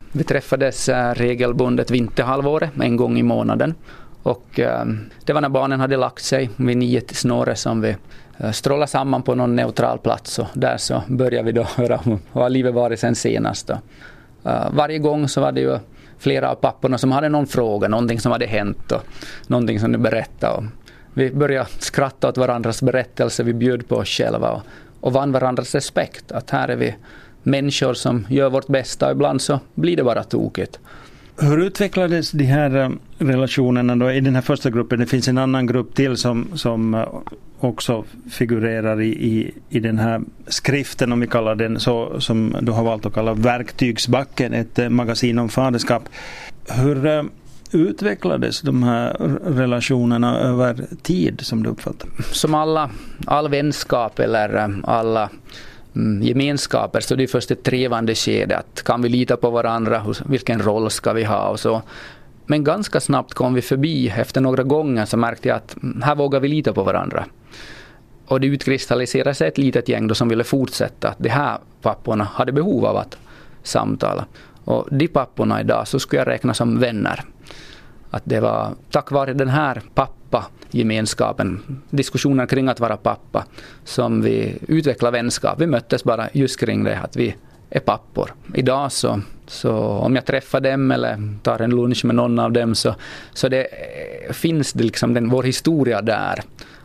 Vi träffades regelbundet vinterhalvåret, en gång i månaden. Och det var när barnen hade lagt sig vid 9 till snåret som vi strålade samman på någon neutral plats. Och där så började vi då höra hur livet varit sen senast. Varje gång så var det ju flera av papporna som hade någon fråga, någonting som hade hänt och någonting som de berättade. Och vi började skratta åt varandras berättelser, vi bjöd på oss själva och vann varandras respekt. Att här är vi människor som gör vårt bästa och ibland så blir det bara tokigt. Hur utvecklades de här relationerna då i den här första gruppen? Det finns en annan grupp till som också figurerar i den här skriften, om vi kallar den så, som du har valt att kalla Verktygsbacken, ett magasin om faderskap. Hur utvecklades de här relationerna över tid som du uppfattar? Som all vänskap eller alla gemenskaper så det är först ett trevande skede att kan vi lita på varandra, vilken roll ska vi ha och så. Men ganska snabbt kom vi förbi, efter några gånger så märkte jag att här vågar vi lita på varandra. Och det utkristalliserade sig ett litet gäng då som ville fortsätta. De här papporna hade behov av att samtala. Och de papporna idag så skulle jag räkna som vänner. Att det var tack vare den här pappa-gemenskapen, diskussioner kring att vara pappa, som vi utvecklade vänskap. Vi möttes bara just kring det att vi är pappor. Idag så om jag träffar dem eller tar en lunch med någon av dem så det finns det liksom vår historia där.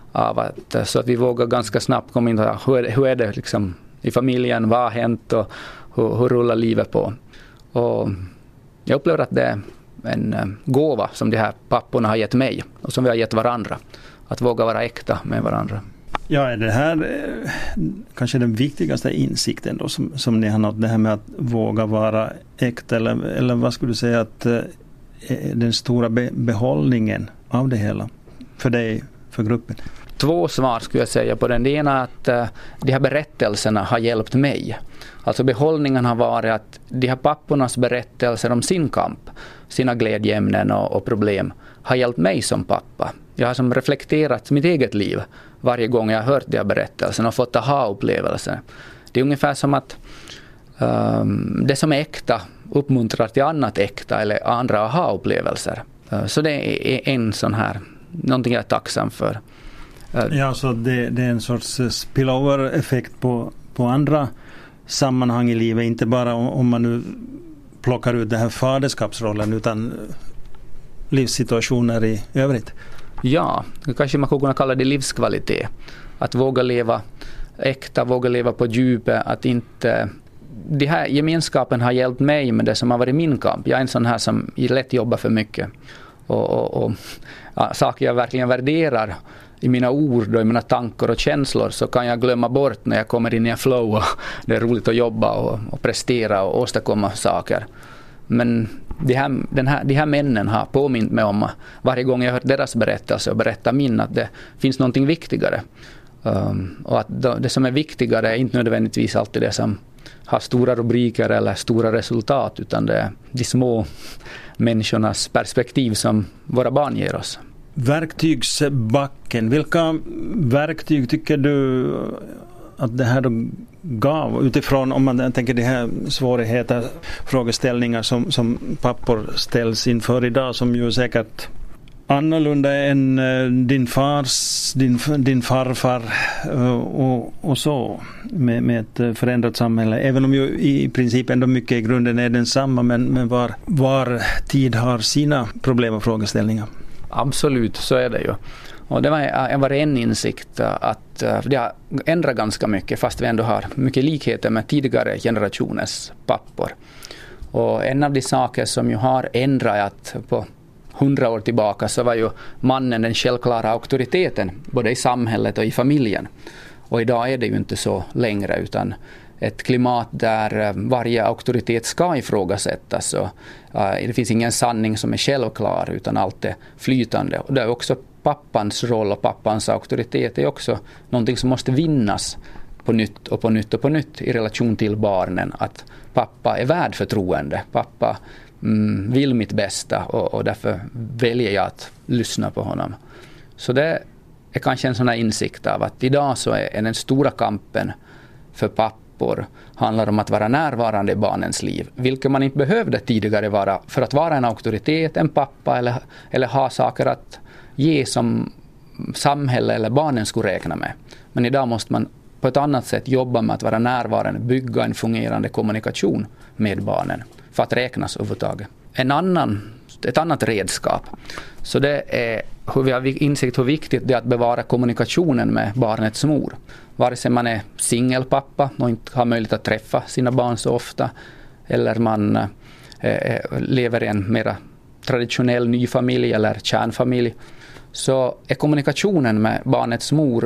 Så att vi vågar ganska snabbt komma in och hur är det liksom i familjen, vad har hänt och hur rullar livet på. Och jag upplever att det är en gåva som de här papporna har gett mig och som vi har gett varandra. Att våga vara äkta med varandra. Ja, är det här kanske den viktigaste insikten då som ni har nått, det här med att våga vara äkta eller vad skulle du säga att den stora behållningen av det hela för dig, för gruppen? 2 svar skulle jag säga på den. Det ena är att de här berättelserna har hjälpt mig. Alltså behållningen har varit att de här pappornas berättelser om sin kamp, sina glädjeämnen och problem har hjälpt mig som pappa. Jag har som reflekterat mitt eget liv varje gång jag har hört de här berättelserna och fått aha-upplevelser. Det är ungefär som att det som är äkta uppmuntrar till annat äkta eller andra aha-upplevelser. Så det är en sån här, någonting jag är tacksam för. Ja, så det är en sorts spillover-effekt på andra sammanhang i livet, inte bara om man nu plockar ut den här faderskapsrollen utan livssituationer i övrigt. Ja, kanske man kunna kalla det livskvalitet. Att våga leva äkta, våga leva på djupet, att inte... Det här gemenskapen har hjälpt mig med det som har varit min kamp. Jag är en sån här som lätt jobbar för mycket. Och saker jag verkligen värderar i mina ord och i mina tankar och känslor så kan jag glömma bort när jag kommer in i en flow och det är roligt att jobba och prestera och åstadkomma saker. Men de här männen har påmint mig om varje gång jag hört deras berättelse och berättar min att det finns någonting viktigare. Och att det som är viktigare är inte nödvändigtvis alltid det som har stora rubriker eller stora resultat utan det är de små människornas perspektiv som våra barn ger oss. Verktygsbacken, vilka verktyg tycker du att det här då gav utifrån om man tänker de här svårigheter, frågeställningar som pappor ställs inför idag som ju säkert annorlunda än din farfar och så med ett förändrat samhälle, även om ju i princip ändå mycket i grunden är densamma men var tid har sina problem och frågeställningar. Absolut, så är det ju. Och det var en insikt att det har ändrat ganska mycket fast vi ändå har mycket likheter med tidigare generationers pappor. Och en av de saker som ju har ändrat är att på 100 år tillbaka så var ju mannen den självklara auktoriteten både i samhället och i familjen. Och idag är det ju inte så längre utan ett klimat där varje auktoritet ska ifrågasättas. Och, det finns ingen sanning som är självklar utan allt är flytande. Och det är också pappans roll och pappans auktoritet är också någonting som måste vinnas på nytt och på nytt och på nytt i relation till barnen. Att pappa är värd förtroende. Pappa vill mitt bästa och därför väljer jag att lyssna på honom. Så det är kanske en sån här insikt av att idag så är den stora kampen för pappor pappor handlar om att vara närvarande i barnens liv, vilket man inte behövde tidigare vara för att vara en auktoritet, en pappa eller ha saker att ge som samhälle eller barnen skulle räkna med. Men idag måste man på ett annat sätt jobba med att vara närvarande, bygga en fungerande kommunikation med barnen för att räknas överhuvudtaget. Ett annat redskap. Så det är hur vi har insikt hur viktigt det är att bevara kommunikationen med barnets mor. Vare sig man är singelpappa och inte har möjlighet att träffa sina barn så ofta, eller man lever i en mer traditionell ny familj eller kärnfamilj, så är kommunikationen med barnets mor,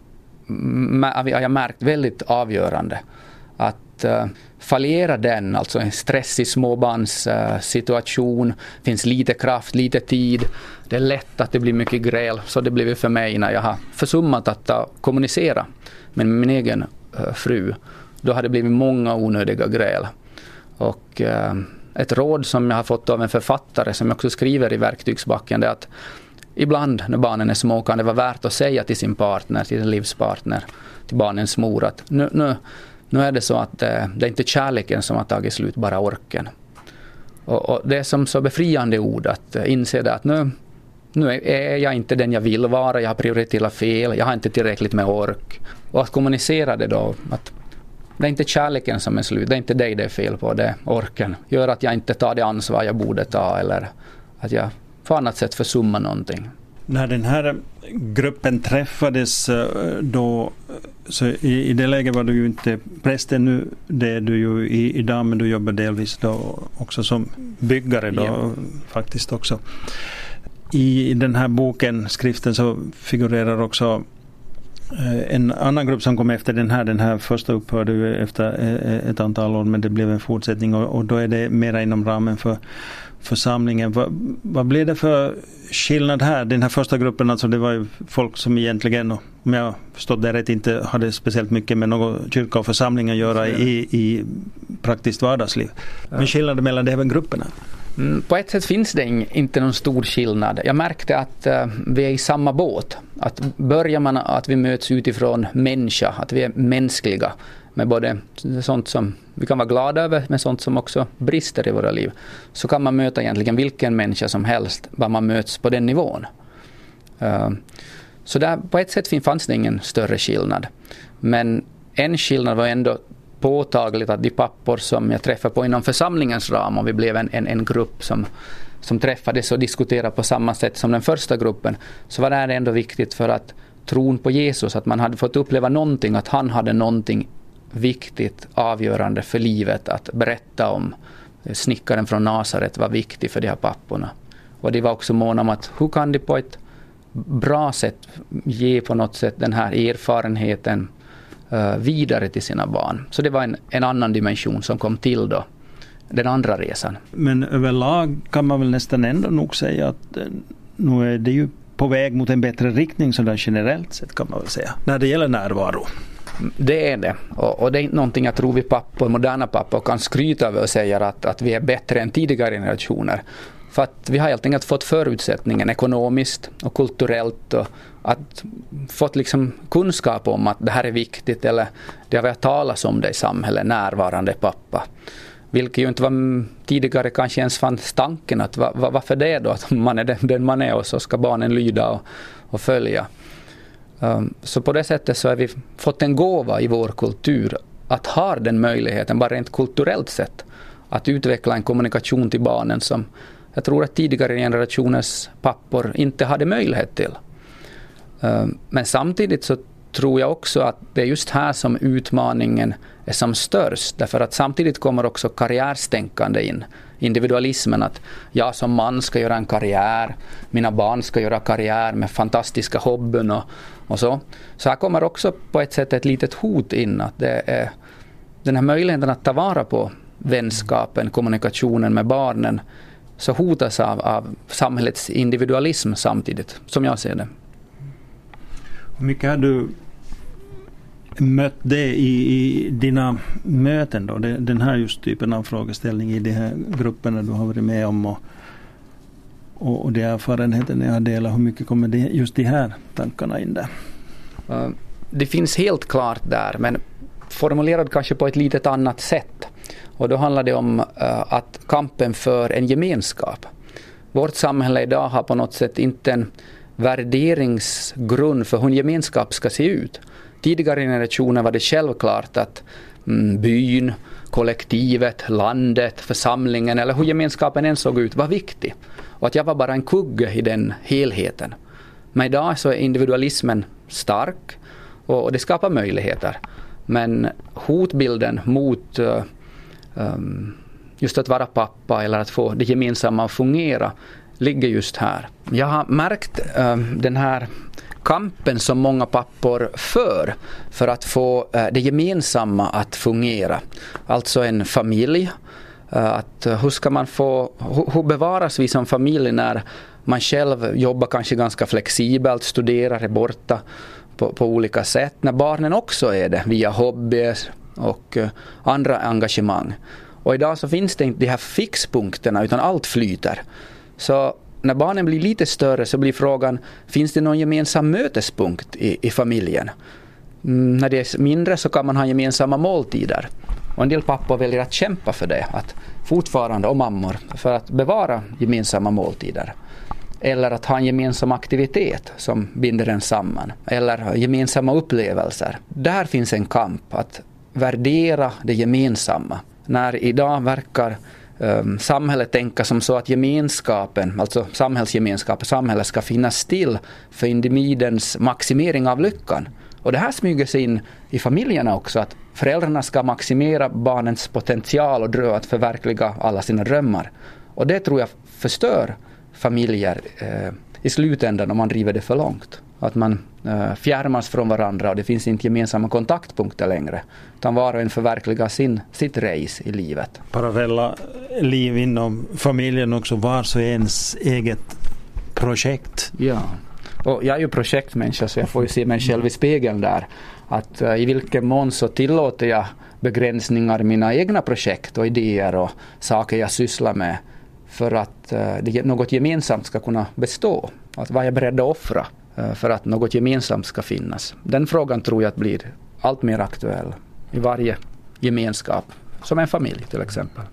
har jag märkt, väldigt avgörande. Att fallera den, alltså en stressig småbarnssituation, finns lite kraft, lite tid, det är lätt att det blir mycket gräl, så det blir för mig när jag har försummat att kommunicera med min egen fru. Då har det blivit många onödiga gräl. Och ett råd som jag har fått av en författare som jag också skriver i Verktygsbacken, det är att ibland när barnen är små kan det vara värt att säga till sin partner, till sin livspartner, till barnens mor att nu är det så att det är inte kärleken som har tagit slut, bara orken. Och det är som så befriande ord att inse det att nu är jag inte den jag vill vara, jag har prioriterat fel, jag har inte tillräckligt med ork. Och att kommunicera det då, att det är inte kärleken som är slut, det är inte dig det är fel på, det är orken. Gör att jag inte tar det ansvar jag borde ta, eller att jag på annat sätt försummar någonting. När den här gruppen träffades då, så i det läget var du ju inte prästen nu, det är du ju idag, men du jobbar delvis då också som byggare då, faktiskt också. I den här boken, skriften, så figurerar också en annan grupp som kom efter den här första upphörde ju efter ett antal år, men det blev en fortsättning, och då är det mera inom ramen för församlingen. Vad blev det för skillnad här? Den här första gruppen, alltså det var ju folk som egentligen, om jag förstått det rätt, inte hade speciellt mycket med någon kyrka och församling att göra i praktiskt vardagsliv. Men skillnaden mellan de här grupperna? På ett sätt finns det inte någon stor skillnad. Jag märkte att vi är i samma båt. Att börjar man att vi möts utifrån människa, att vi är mänskliga med både sånt som vi kan vara glada över, men sånt som också brister i våra liv, så kan man möta egentligen vilken människa som helst, bara man möts på den nivån. Så där, på ett sätt fanns det ingen större skillnad. Men en skillnad var ändå påtagligt, att de pappor som jag träffade på inom församlingens ram, och vi blev en grupp som träffades och diskuterade på samma sätt som den första gruppen, så var det ändå viktigt för att tron på Jesus, att man hade fått uppleva någonting, att han hade någonting viktigt, avgörande för livet att berätta om. Snickaren från Nasaret var viktig för de här papporna. Och det var också mån om att hur kan de på ett bra sätt ge på något sätt den här erfarenheten vidare till sina barn. Så det var en annan dimension som kom till då, den andra resan. Men överlag kan man väl nästan ändå nog säga att nu är det ju på väg mot en bättre riktning, så där generellt sett kan man väl säga, när det gäller närvaro. Det är det. Och det är inte någonting jag tror vi pappor, moderna pappor, kan skryta över och säga att vi är bättre än tidigare generationer. För att vi har helt enkelt fått förutsättningen ekonomiskt och kulturellt, och att fått liksom kunskap om att det här är viktigt, eller det har vi talat om det i samhället, närvarande pappa. Vilket ju inte var tidigare kanske ens fanns tanken att varför det då, att man är den man är och så ska barnen lyda och följa. Så på det sättet så har vi fått en gåva i vår kultur att ha den möjligheten, bara rent kulturellt sett, att utveckla en kommunikation till barnen som jag tror att tidigare generationers pappor inte hade möjlighet till. Men samtidigt så tror jag också att det är just här som utmaningen är som störst. Därför att samtidigt kommer också karriärstänkande in. Individualismen, att jag som man ska göra en karriär, mina barn ska göra karriär med fantastiska hobbyn och så. Så här kommer också på ett sätt ett litet hot in, att det är den här möjligheten att ta vara på vänskapen, kommunikationen med barnen, så hotas av samhällets individualism samtidigt, som jag ser det. Hur mycket har du mött det i dina möten då? Den här just typen av frågeställning i de här grupperna du har varit med om, och de erfarenheterna jag delar, hur mycket kommer just de här tankarna in där? Det finns helt klart där, men formulerad kanske på ett litet annat sätt. Och då handlar det om att kampen för en gemenskap. Vårt samhälle idag har på något sätt inte en värderingsgrund för hur en gemenskap ska se ut. Tidigare generationer var det självklart att byn, kollektivet, landet, församlingen eller hur gemenskapen än såg ut var viktig. Och att jag var bara en kugge i den helheten. Men idag så är individualismen stark och det skapar möjligheter. Men hotbilden mot just att vara pappa eller att få det gemensamma att fungera ligger just här. Jag har märkt den här kampen som många pappor för att få det gemensamma att fungera. Alltså en familj. Att hur bevaras vi som familj när man själv jobbar kanske ganska flexibelt, studerar, är borta på olika sätt. När barnen också är det via hobby och andra engagemang. Och idag så finns det inte de här fixpunkterna utan allt flyter. Så när barnen blir lite större så blir frågan, finns det någon gemensam mötespunkt i familjen? När det är mindre så kan man ha gemensamma måltider. Och en del pappor väljer att kämpa för det, att fortfarande, och mammor, för att bevara gemensamma måltider. Eller att ha en gemensam aktivitet som binder en samman. Eller gemensamma upplevelser. Där finns en kamp att värdera det gemensamma. När idag verkar samhället tänka som så att gemenskapen, alltså samhällsgemenskap, samhället ska finnas till för individens maximering av lyckan. Och det här smyger sig in i familjerna också, att föräldrarna ska maximera barnens potential och dröm att förverkliga alla sina drömmar. Och det tror jag förstör familjer i slutändan om man driver det för långt. Att man fjärmas från varandra och det finns inte gemensamma kontaktpunkter längre. Utan var och en förverkligar sitt race i livet. Parallella liv inom familjen också, vars och ens eget projekt. Ja, och jag är ju projektmänniska så jag får ju se mig själv i spegeln där. Att i vilken mån så tillåter jag begränsningar i mina egna projekt och idéer och saker jag sysslar med. För att något gemensamt ska kunna bestå. Att vad är jag beredd att offra för att något gemensamt ska finnas. Den frågan tror jag att blir allt mer aktuell i varje gemenskap. Som en familj till exempel.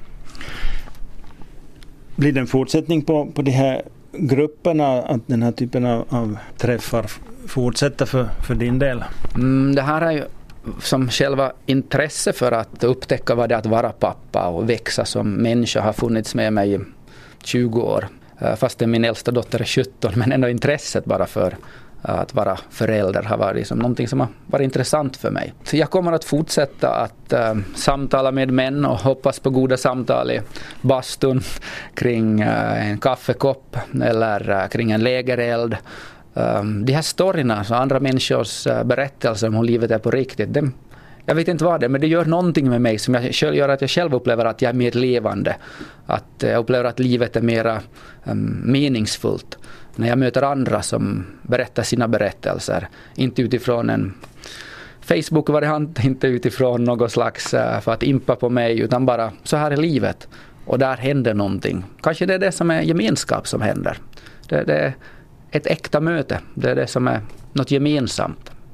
Blir det en fortsättning på de här grupperna, att den här typen av träffar fortsätter för din del? Det här är ju som själva intresse för att upptäcka vad det är att vara pappa och växa som människa har funnits med mig i 20 år. Fast min äldsta dotter är 17, men ändå intresset bara för att vara förälder har varit som någonting som har varit intressant för mig. Så jag kommer att fortsätta att samtala med män och hoppas på goda samtal i bastun kring en kaffekopp eller kring en lägereld. De här storyna, så andra människors berättelser om hur livet är på riktigt, jag vet inte vad det är, men det gör någonting med mig som gör att jag själv upplever att jag är mer levande. Att jag upplever att livet är mer meningsfullt. När jag möter andra som berättar sina berättelser. Inte utifrån en Facebook-variant, inte utifrån något slags för att impa på mig, utan bara så här är livet. Och där händer någonting. Kanske det är det som är gemenskap som händer. Det är ett äkta möte. Det är det som är något gemensamt.